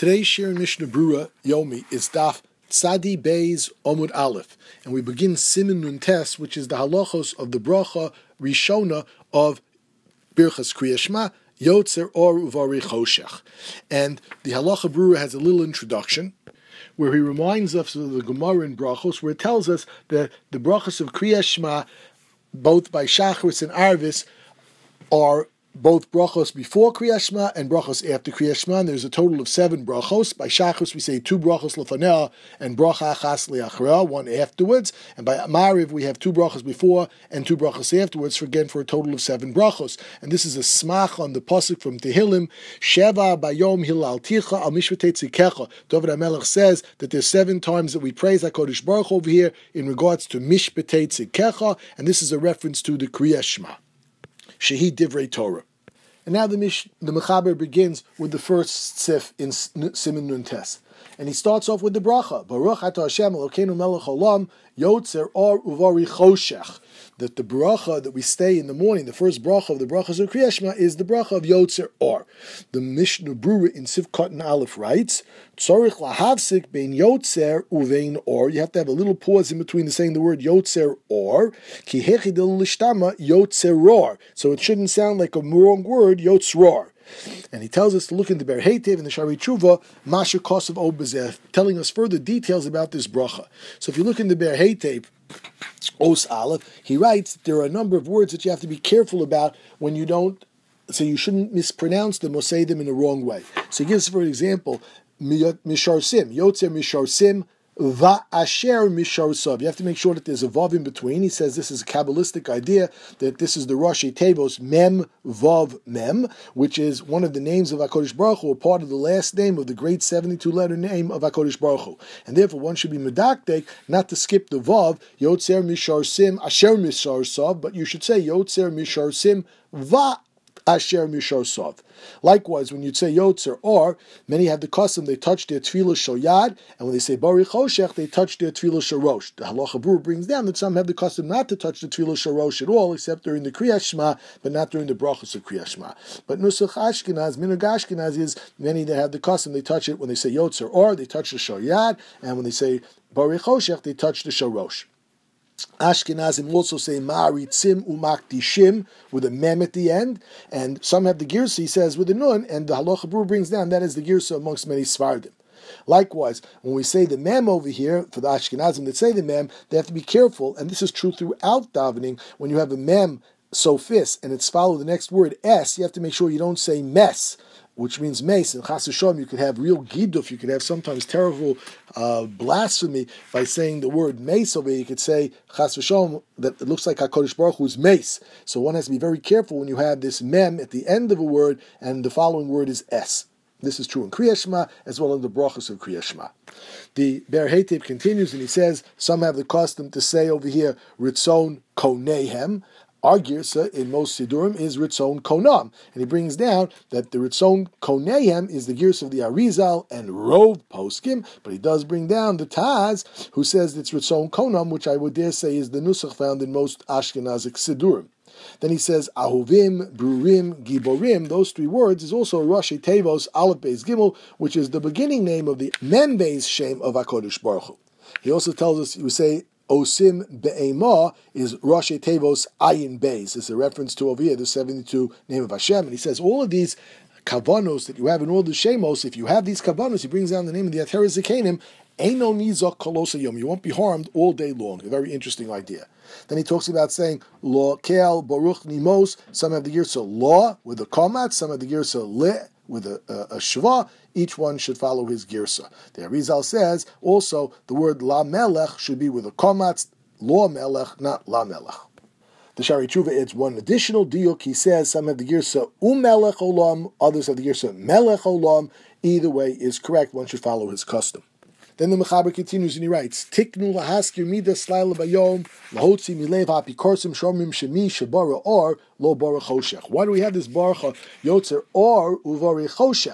Today's Shir in Mishnah Brura Yomi is Daf Tzadi Beis Omud Aleph, and we begin Siman Nun Tes, which is the halachos of the bracha Rishona of Birchas Kriya Shema, Yotzer Or Uvari Choshech. And the halacha Brura has a little introduction where he reminds us of the Gemara in Brachos, where it tells us that the brachos of Kriya Shema, both by Shachris and Arvis, are both brachos before Kriya Shema and brachos after Kriya Shema. And there's a total of 7 brachos. By Shachris we say 2 brachos lefanea and bracha achas leachra, 1 afterwards. And by Mariv we have 2 brachos before and 2 brachos afterwards, for a total of 7 brachos. And this is a smach on the pasuk from Tehillim, Sheva bayom hilalticha al mishvatei tzikecha. David HaMelech says that there's 7 times that we praise HaKadosh Baruch Hu over here in regards to mishvatei tzikecha, and this is a reference to the Kriya Shema. Shehi Divrei Torah. And now the Mechaber begins with the first sif in Siman Nun Tes. And he starts off with the bracha. Baruch atah Hashem Elokeinu melech olam yotzer or uvari choshech. That the bracha that we stay in the morning, the first bracha of the brachas of Kriya Shema, is the bracha of Yotzer Or. The Mishnah Brura in Siv Katan Aleph writes, Tzorich lahavsik bein Yotzer uvein Or. You have to have a little pause in between saying the word Yotzer Or. Ki hechidil lishtama Yotzer Or. So it shouldn't sound like a wrong word, Yotzror. And he tells us to look into Ber Heitev in the Shari Tshuva, Masher Kosav Obezeh, telling us further details about this bracha. So if you look into Ber Heitev, Os Aleph, he writes that there are a number of words that you have to be careful about when you don't, so you shouldn't mispronounce them or say them in the wrong way. So he gives, for example, Misharsim, Yotzer Misharsim, Va'asher Misharsav. You have to make sure that there's a vav in between. He says this is a Kabbalistic idea, that this is the Rashi Tevos Mem Vav Mem, which is one of the names of HaKadosh Baruch Hu, or part of the last name of the great 72-letter name of HaKadosh Baruch Hu. And therefore one should be medaktek, not to skip the vav, Yotzer Misharsim, Asher Misharsav, but you should say Yotzer Misharsim Va Asher Misharsav. Likewise, when you'd say Yotzer Or, many have the custom, they touch their tefillah shoyad, and when they say Bari Choshech, they touch their tefillah sharosh. The Halacha Brura brings down that some have the custom not to touch the tefillah sharosh at all, except during the Kriya Shema, but not during the brachos of Kriya Shema. But Nusach Ashkenaz, Minhag Ashkenaz is, many that have the custom, they touch it when they say Yotzer Or, they touch the shoyad, and when they say Bari Choshech, they touch the sharosh. Ashkenazim also say Ma'aritzim u'makdishim with a mem at the end, and some have the girsa, he says, with a nun, and the Halacha Brura brings down that is the girsa amongst many Sfardim. Likewise, when we say the mem over here, for the Ashkenazim that say the mem, they have to be careful, and this is true throughout davening. When you have a mem sophis and it's followed the next word s, you have to make sure you don't say mess, which means mace. And chas v'shalom, you could have real giduf, you could have sometimes terrible blasphemy by saying the word mace over here. You could say chas v'shalom that it looks like HaKadosh Baruch Hu's mace. So one has to be very careful when you have this mem at the end of a word and the following word is s. This is true in Kriya Shema as well as the brachos of Kriya Shema. The Ber Heitev continues and he says some have the custom to say over here Ritzon Konehem. Our girsa in most Sidurim is Ritzon Konam. And he brings down that the Ritzon Konehem is the girsa of the Arizal and Rov Poskim, but he does bring down the Taz, who says it's Ritzon Konam, which I would dare say is the nusach found in most Ashkenazic Sidurim. Then he says Ahuvim, Brurim, Giborim, those 3 words is also Rashi Tevos Aleph Beis Gimel, which is the beginning name of the Mem Beis Shem of HaKadosh Baruch Hu. He also tells us, you say, Osim Be'ema is Rashi Tevos Ayin Beis. It's a reference to over here, the 72 name of Hashem. And he says all of these kavanos that you have in all the Shemos, if you have these kavanos, he brings down the name of the Ateret Zekanim, Eino Nizok Kolosa Yom. You won't be harmed all day long. A very interesting idea. Then he talks about saying Lo Kel Baruch Nimos. Some have the Yirsa Law with a komat, some have the Yirsa Le with a shva. Each one should follow his girsa. The Arizal says also the word la melech should be with a komatz, lo melech, not la melech. The Shari Tshuva adds one additional diuk. He says some have the girsa umelech olam, others have the girsa melech olam. Either way is correct. One should follow his custom. Then the Mechaber continues and he writes, Tiknu lahaskir midas laila bayom, lahotzi milev hapikorsim shomim shemi shabara or lo bara choshech. Why do we have this baruch Yotzer Or uvari choshech?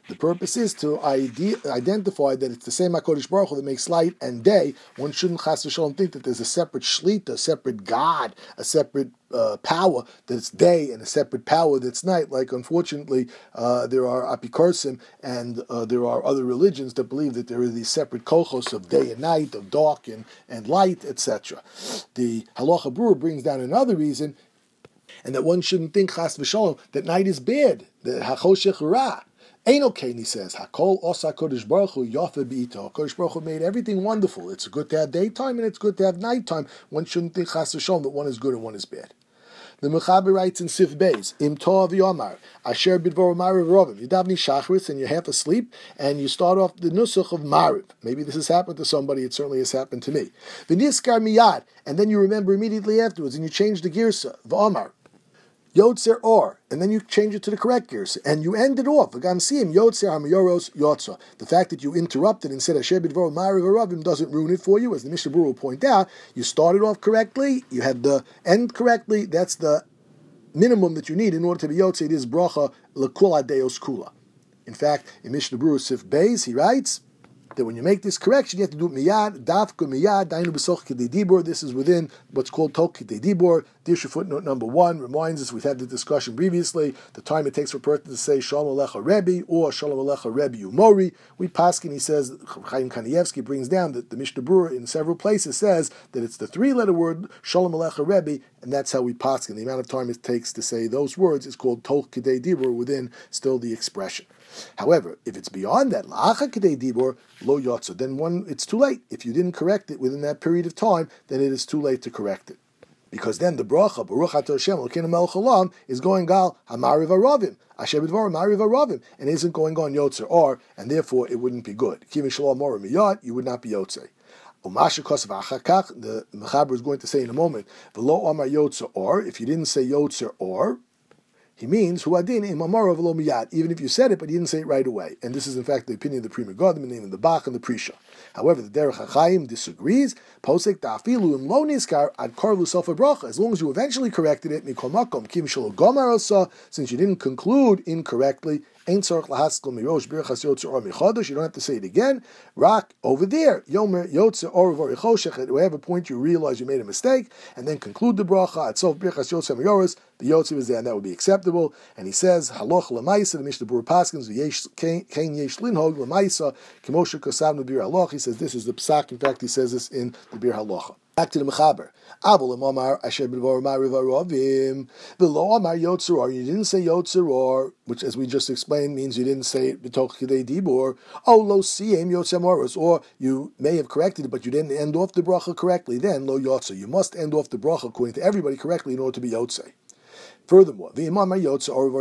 The purpose is to identify that it's the same HaKadosh Baruch Hu that makes light and day. One shouldn't chas v'shalom think that there's a separate shlita, a separate God, a separate power that's day and a separate power that's night. Like, unfortunately, there are apikorsim and there are other religions that believe that there are these separate kochos of day and night, of dark and light, etc. The Halacha Brura brings down another reason, and that one shouldn't think chas v'shalom that night is bad, the hachoshech ra. Ain't okay, he says. Hakol osa Kodesh Baruch Hu yafa b'ito. Kodesh Baruch Hu made everything wonderful. It's good to have daytime and it's good to have nighttime. One shouldn't think chas v'shalom that one is good and one is bad. The Mechaber writes in Sif Beis, Im Tov Yomar, Asher Bidvor Mariv Rovim. You davening Shachris and you're half asleep, and you start off the Nusach of Mariv. Maybe this has happened to somebody, it certainly has happened to me. V'niskar miyad, and then you remember immediately afterwards, and you change the Girsa, V'omar, Yotzer Or, and then you change it to the correct Girsa, and you end it off. V'gam Siyim, Yotzer Hamayoros Yotza. The fact that you interrupted and said Asher Bidvor Mariv Rovim doesn't ruin it for you, as the Mishnah Berurah will point out. You started off correctly, you had the end correctly, that's the minimum that you need in order to be Yotze. It is bracha lekula deos kula. In fact, in Mishnah Berurah Sif Beis, he writes that when you make this correction, you have to do it miyad, dafka miyad, dainu b'soch k'dei dibur. This is within what's called tok k'dei dibur. Dirsha footnote number 1 reminds us, we've had the discussion previously, the time it takes for a person to say Shalom Alecha Rebbe or Shalom Alecha Rebbe Umori. We paskin, he says, Chaim Kanievsky brings down that the Mishnah Berurah in several places says that it's the 3-letter word Shalom Alecha Rebbe, and that's how we paskin. The amount of time it takes to say those words is called tok k'dei dibur within still the expression. However, if it's beyond that, la'acha k'dei dibur lo yotza, then it's too late. If you didn't correct it within that period of time, then it is too late to correct it. Because then the bracha, Baruch Atah Hashem Elokeinu melech haolam, is going gal hamariv aravim, Asher b'dvar hamariv aravim, and isn't going on yotzer or, and therefore it wouldn't be good. Kivin shalom mora miyad, you would not be yotzer. Umasha kosav achakach, the Mechaber is going to say in a moment, v'lo amar yotzer or, if you didn't say yotzer or, he means huadin im amaro v'lo miyad. Even if you said it, but you didn't say it right away. And this is in fact the opinion of the Pri Megadim, the name of the Bach and the Prisha. However, the Derech HaChaim disagrees. Posek da'afilu im lo nizkar ad karvu sofa bracha. As long as you eventually corrected it, mikol makom kim shelo gomar osa, since you didn't conclude incorrectly, ain't tzarich lahaskel mirosh birchas yotzer or michodesh. You don't have to say it again. Rak over there, yomer yotzer or v'richoshech. At whatever point you realize you made a mistake, and then conclude the bracha at sof birchas yotzer mirosh. The yotzer is there, and that would be acceptable. And he says, haloch lemaisa, the Mishnah Berurah paskins v'yesh yesh linhog lemaisa k'moshe kosavnu bir haloch. He says this is the psak. In fact, he says this in the Bir Halacha. Back to the Mechaber. Abul Amar Asher B'dvar Mariv Aravim. Below Amar Yotzer Or. You didn't say Yotzer Or, which, as we just explained, means you didn't say it b'toch k'dei dibur. Oh, lo siyem Yotzer Moros. Or you may have corrected it, but you didn't end off the bracha correctly. Then lo Yotzer. You must end off the bracha according to everybody correctly in order to be Yotzer. Furthermore, even if you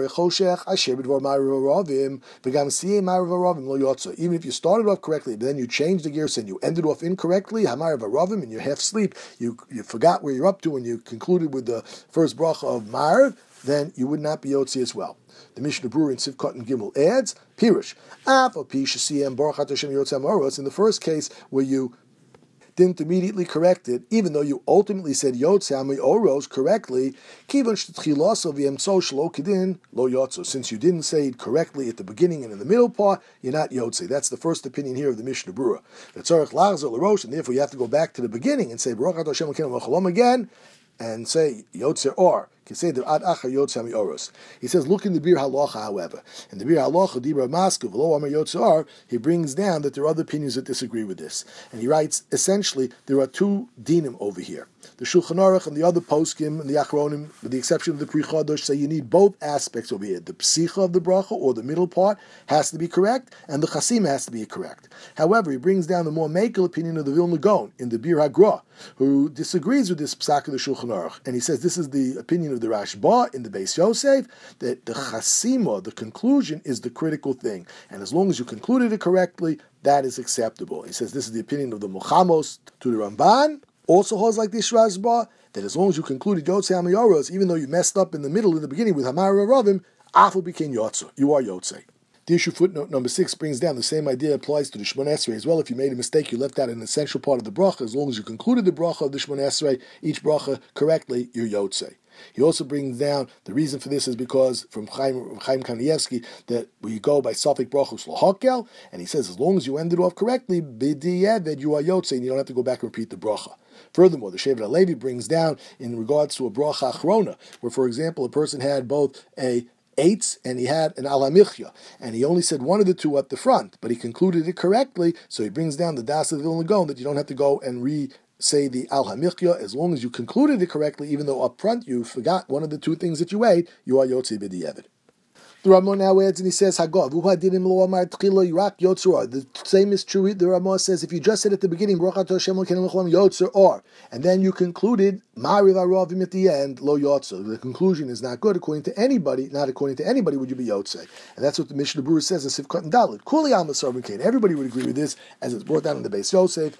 started off correctly, but then you changed the gears and you ended off incorrectly, and you're half asleep, you forgot where you're up to and you concluded with the first bracha of Ma'ariv, then you would not be Yotzi as well. The Mishnah Berurah in Sivkot and Gimel adds, Pirush, in the first case where you didn't immediately correct it, even though you ultimately said Yotze Oros correctly, since you didn't say it correctly at the beginning and in the middle part, you're not Yotze. That's the first opinion here of the Mishnah Berurah. And therefore you have to go back to the beginning and say Baruch Atah Hashem Elokeinu melech haolam again, and say Yotzer Or. He says, look in the Bir Halacha, however. In the Bir Halacha, Dibra Maskov, Lo Amar Yotzer Or, he brings down that there are other opinions that disagree with this. And he writes, essentially, there are two dinim over here. The Shulchan Aruch and the other poskim and the Achronim, with the exception of the Pri Chodosh, say you need both aspects over here. The psicha of the bracha, or the middle part, has to be correct, and the chasima has to be correct. However, he brings down the more makel opinion of the Vilna Gaon in the Bir Hagra, who disagrees with this psak of the Shulchan Aruch. And he says this is the opinion of the Rashba in the Beis Yosef, that the chasima, the conclusion, is the critical thing. And as long as you concluded it correctly, that is acceptable. He says this is the opinion of the Muchamos to the Ramban. Also holds like this Rashba, that as long as you concluded Yotze Hamayoros, even though you messed up in the middle, in the beginning with Hamar Aravim, Afal became Yotze. You are Yotze. The issue footnote number 6 brings down the same idea applies to the Shemon Esrei as well. If you made a mistake, you left out an essential part of the bracha. As long as you concluded the bracha of the Shemon Esrei, each bracha correctly, you're Yotze. He also brings down the reason for this is because from Chaim Kanievsky that we go by Safek Brachos Lahakel, and he says as long as you end it off correctly, b'di'evet you are yotze, and you don't have to go back and repeat the bracha. Furthermore, the Shevet HaLevi brings down in regards to a bracha achrona, where, for example, a person had both a eitz and he had an al hamichya, and he only said one of the two at the front, but he concluded it correctly, so he brings down the das of the Vilna Gaon that you don't have to go and say the al hamichya as long as you concluded it correctly, even though up front you forgot one of the two things that you ate, you are yotzi b'di'evet. The Ramah now adds and he says, the same is true. The Ramah says, if you just said at the beginning, and then you concluded, at the end, lo yotzer. The conclusion is not good according to anybody, not according to anybody would you be yotze. And that's what the Mishnah Berurah says in Sivkot and Dalit. Everybody would agree with this, as it's brought down in the Beis Yosef.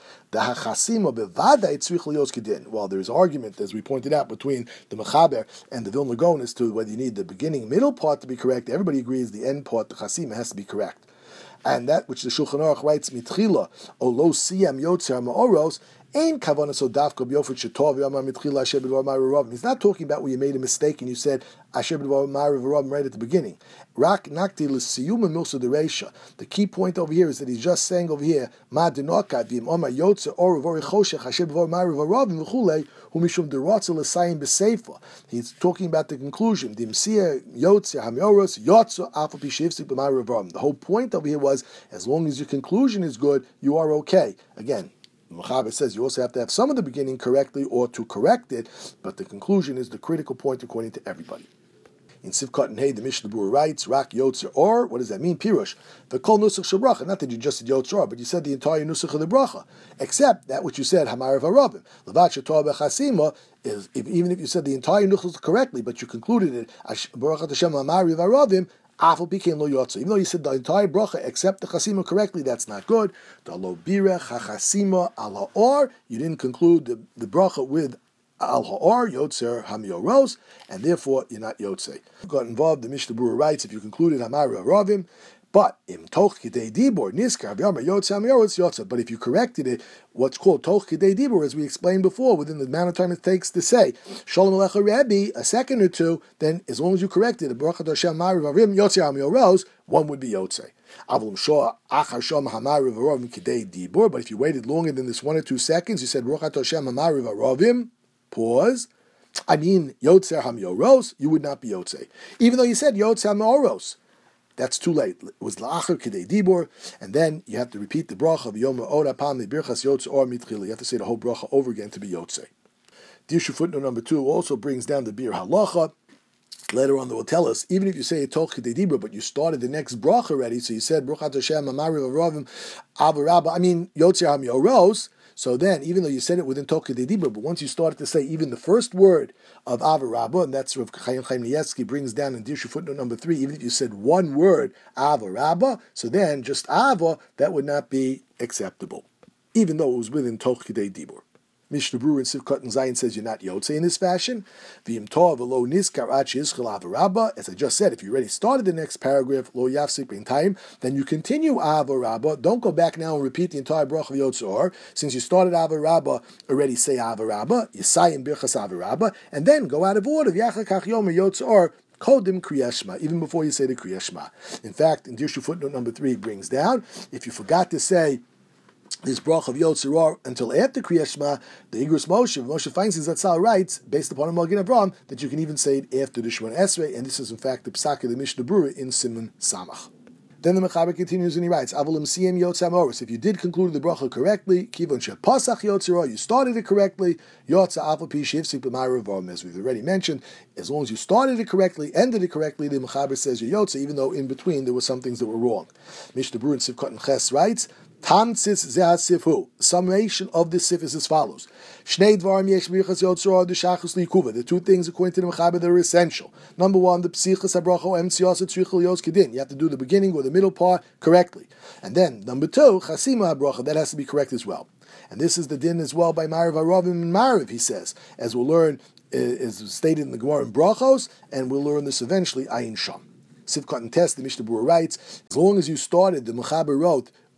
While there's argument, as we pointed out, between the Mechaber and the Vilna Gaon as to whether you need the beginning, middle part to be correct, everybody agrees the end part, the Chasima, has to be correct. And that which the Shulchan Aruch writes, mitchila, o lo siyam yotzer ma'oros, ain't kavana so dafka b'yofet shetov yamar mitchila asher b'dvar ma'aravim. He's not talking about where you made a mistake and you said asher b'dvar ma'aravim right at the beginning. Rak nakti l'siyum milsa dereisha. The key point over here is that he's just saying over here, ma denokat v'im omar yotzer or v'ori choshech asher b'dvar ma'aravim v'chulei hu mishum deratzel l'sayim b'seifa. He's talking about the conclusion. Dimsia yotzer hamioros yotzer afal pishivsik b'ma'aravim. The whole point over here was, as long as your conclusion is good, you are okay. Again, Mechaber says you also have to have some of the beginning correctly or to correct it, but the conclusion is the critical point according to everybody. In Sivkot and Hey, the Mishnah Berurah writes, Rak Yotzer Or, what does that mean? Pirush. The Kol Nusach Shel Bracha, not that you just said Yotzer Or, but you said the entire Nusach of the Bracha, except that which you said, Hamar V'Arabim. Levat Shetor B'Chasima, is even if you said the entire Nusach correctly, but you concluded it, Baruch Hashem Hamar V'Arabim, Afal became lo yotzer. Even though you said the entire bracha except the chasima correctly, that's not good. The lo birech hachasima al ha'or. You didn't conclude the bracha with al ha'or yotzer hamioros, and therefore you're not yotze. Got involved. The Mishnah Berurah writes, if you concluded hamar ravim, but im toch kidei dibor niskar v'yamar yotzer hamioros yotzer. But if you corrected it, what's called toch kidei dibor, as we explained before, within the amount of time it takes to say shalom alecha Rebbe, a second or two, then as long as you corrected it, Baruch Hashem ma'ariv avrim yotzer hamioros, one would be yotze. Avlam shor achar shom hamariv aravim kidei dibor. But if you waited longer than this 1 or 2 seconds, you said Baruch Hashem hamariv aravim. Pause. I mean yotzer hamioros, you would not be yotze, even though you said yotzer hamioros. That's too late. It was la'achar k'dei dibor, and then you have to repeat the bracha of yom ha'od ha'pam le'birchas yotze or mitchila. You have to say the whole bracha over again to be yotze. Dirshu footnote number 2 also brings down the bir halacha. Later on, they will tell us, even if you say toch k'dei dibor, but you started the next bracha already, so you said Baruch Hashem Amariv Aravim Avarabba. I mean yotzer hamioros. So then, even though you said it within toch k'dei dibor, but once you started to say even the first word of Avarabba, and that's Rav Chaim Kanievsky brings down in Dirshu footnote number 3, even if you said one word, Avarabba, so then just Ava, that would not be acceptable, even though it was within toch k'dei dibor. Mishnah Berurah in Sivkot and Zayin says you're not yotze in this fashion. V'im tov v'lo niskar ad she'izchel avarabba. As I just said, if you already started the next paragraph, lo yafsik in time, then you continue avarabba. Don't go back now and repeat the entire bracha of yotzer. Since you started avarabba, already say avarabba, yisayim birchas avarabba, and then go out of order. V'yachar kach yomer yotzer. Kodim Kriyashma, even before you say the Kriyashma. In fact, in Dirshu footnote number 3, it brings down, if you forgot to say this bracha of Yotzer until after Kriyat Shema, the Igros Moshe Feinstein Zatzal writes, based upon a Magen Avraham, that you can even say it after the Shemon Esrei, and this is in fact the Psak of the Mishnah Berurah in Siman Samach. Then the Mechaber continues and he writes, Avalim Siyam Yotzer Hamoros. If you did conclude the bracha correctly, Kivon Shepasach Yotzer, you started it correctly, Yotzer Afal Pi Shivsik B'Ma'ariv Aravim, as we've already mentioned, as long as you started it correctly, ended it correctly, the Mechaber says you're Yotzer, even though in between there were some things that were wrong. Mishnah Berurah in Sivkot and Ches writes, Tamtzis zeh sifu. Summation of this sif is as follows: Shnei dvarim yesh b'yichas yotzor the shachus likuva. The two things according to the Mechaber that are essential. Number 1, the psichas habracha emtzios tzrichel yos kedin. You have to do the beginning or the middle part correctly, and then number 2, chasima habracha, that has to be correct as well. And this is the din as well by Ma'ariv Aravim and Ma'ariv, he says, as we'll learn is stated in the Gemara in Brachos, and we'll learn this eventually. Ayin Sham. Sivkot and Test, the Mishnah Berurah writes, as long as you started, the Mechaber wrote,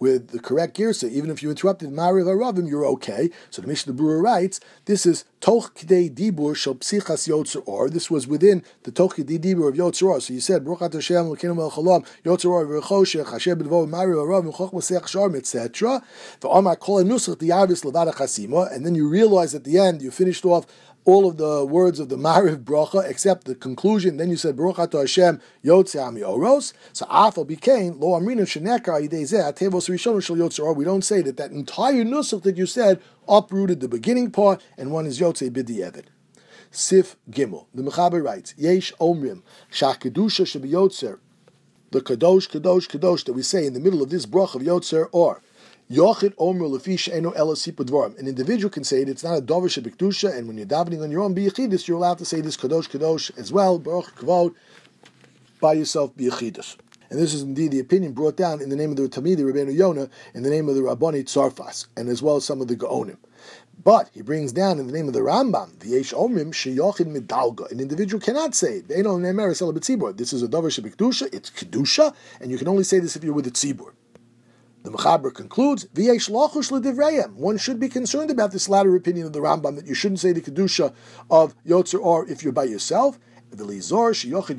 with the correct girsa, even if you interrupted Ma'ariv Aravim, you're okay. So the Mishnah Berurah writes, this is Toch Kidei Dibur Shel Psichas Yotzer Or. This was within the Toch Kidei Dibur of Yotzer Or. So you said, Baruch Hashem, L'keinu Melech Haolam, Yotzer Or, V'Choshech, Hashem B'Dvo, Ma'ariv Aravim, Choch Masech Sharm, etc. V'Amar Kol HaNusach Di'avis Levada Chasima. And then you realize at the end, you finished off all of the words of the Ma'ariv bracha except the conclusion. Then you said Baruch Atah Hashem Yotzei Oros. So Afal became Lo Amrinu Shenekar Yidei Zeh Atevos Rishonu Shel Yotzer Or. We don't say that entire nusach that you said uprooted the beginning part, and one is Yotzei B'di'evet. Sif Gimel. The Mechaber writes, Yesh Omrim Shach Kedusha Shebiyotzer. The Kadosh Kadosh Kadosh that we say in the middle of this bracha of Yotzer Or. Yochid Omer Lefish Eno Ela Sipa Dvarim. An individual can say it. It's not a Dover Shebikdusha, and when you're davening on your own biyachidus, you're allowed to say this Kadosh Kadosh as well. Baruch Kavod by yourself biyachidus. And this is indeed the opinion brought down in the name of the Tamidi Rabbeinu Yonah, in the name of the Rabbani Tzarfas, and as well as some of the Gaonim. But he brings down in the name of the Rambam, the Yesh Omrim Sheyochid Midalga. An individual cannot say it. This is a Dover Shebikdusha. It's Kedusha, and you can only say this if you're with the Tzibur. The Mechaber concludes, V'yesh lachush l'divrayim. One should be concerned about this latter opinion of the Rambam, that you shouldn't say the Kedusha of Yotzer Or if you're by yourself. In order to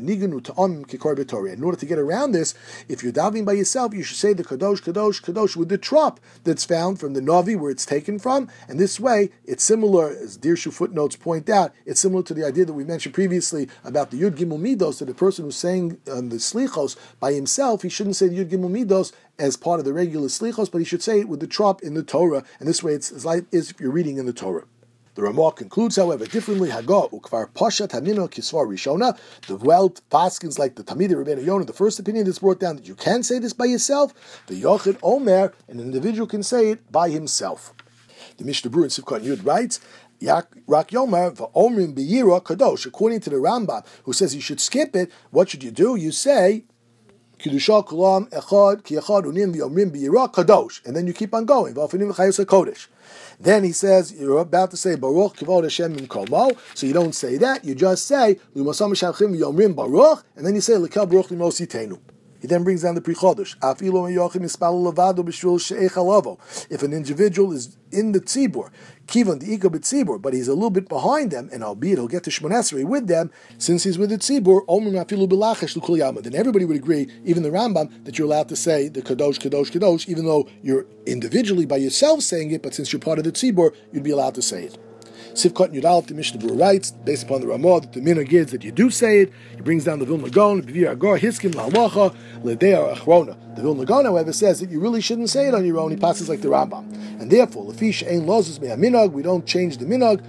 get around this, if you're davening by yourself, you should say the Kadosh, Kadosh, Kadosh with the trop that's found from the Navi where it's taken from. And this way, it's similar, as Dirshu footnotes point out, it's similar to the idea that we mentioned previously about the Yud Gimel Midos, that the person who's saying the Slichos by himself, he shouldn't say the Yud Gimel Midos as part of the regular Slichos, but he should say it with the trop in the Torah. And this way, it's like as if you're reading in the Torah. The Ramah concludes, however, differently. Haga ukvar pashat hamino kisvar rishona. The Welt paskins like the Tamidi Rabbeinu Yonah. The first opinion that's brought down that you can say this by yourself. The Yochid Omer, an individual can say it by himself. The Mishnah Berurah in Sivkot Yud writes, Rak Yomer v'Omrim b'Yira Kadosh. According to the Rambam, who says you should skip it, what should you do? You say Kedusha Kulam Echad Ki Echad Unim v'Omrim b'Yira Kadosh, and then you keep on going. V'Afinim v'Chayos HaKodesh. Then he says, you're about to say, Baruch Kivod Hashem Mimkomo, so you don't say that, you just say, L'mosam Shavchim Yomrim Baruch, and then you say, L'kel Baruch L'mositenu. He then brings down the Pre-Chodesh. If an individual is in the tzibur, kivan the ika b'tzibur, but he's a little bit behind them, and albeit he'll get to Shmon Esrei with them, since he's with the tzibur, then everybody would agree, even the Rambam, that you're allowed to say the Kadosh, Kadosh, Kadosh, even though you're individually by yourself saying it, but since you're part of the tzibur, you'd be allowed to say it. Sivkot Yudal, the Mishnah Berurah writes, based upon the Ramah, that the minhag is that you do say it. He brings down the Vilna Gaon, B'vir Agor, Hiskim, La'alacha, L'dei Achrona. The Vilna Gaon, however, says that you really shouldn't say it on your own. He passes like the Rambam. And therefore, Lefish Ein Lozus Mea Minhag, we don't change the minhag.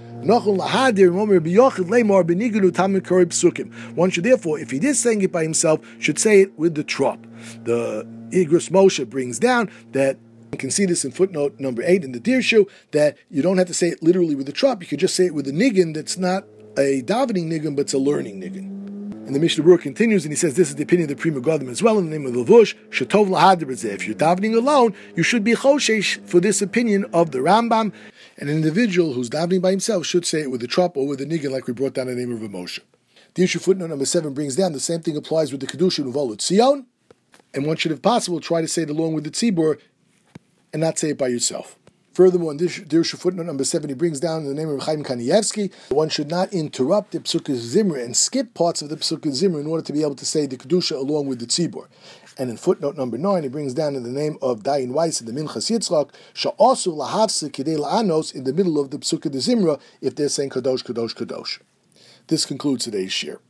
One should therefore, if he is saying it by himself, should say it with the trop. The Igros Moshe brings down that you can see this in footnote number 8 in the Dirshu, that you don't have to say it literally with the trop, you could just say it with a niggin that's not a davening niggin, but it's a learning niggin. And the Mishnah Berurah continues, and he says this is the opinion of the Pri Megadim as well, in the name of the Levush, Shetov Lahad B'zeh. If you're davening alone, you should be choshesh for this opinion of the Rambam. An individual who's davening by himself should say it with the trop or with the niggin, like we brought down in the name of Moshe. Dirshu footnote number 7 brings down the same thing applies with the Kedusha and Uvolut Tzion, and one should, if possible, try to say it along with the Tzibur, and not say it by yourself. Furthermore, in Dirshu footnote number 7, he brings down in the name of Chaim Kanievsky, one should not interrupt the Psukah Zimra and skip parts of the Psukah Zimra in order to be able to say the Kedusha along with the Tzibur. And in footnote number 9, he brings down in the name of Dayan Weiss in the Minchas Yitzchak, Sha'asu lahavse kidei la'anos, in the middle of the Psukah Zimra, if they're saying Kadosh, Kadosh, Kadosh. This concludes today's shir.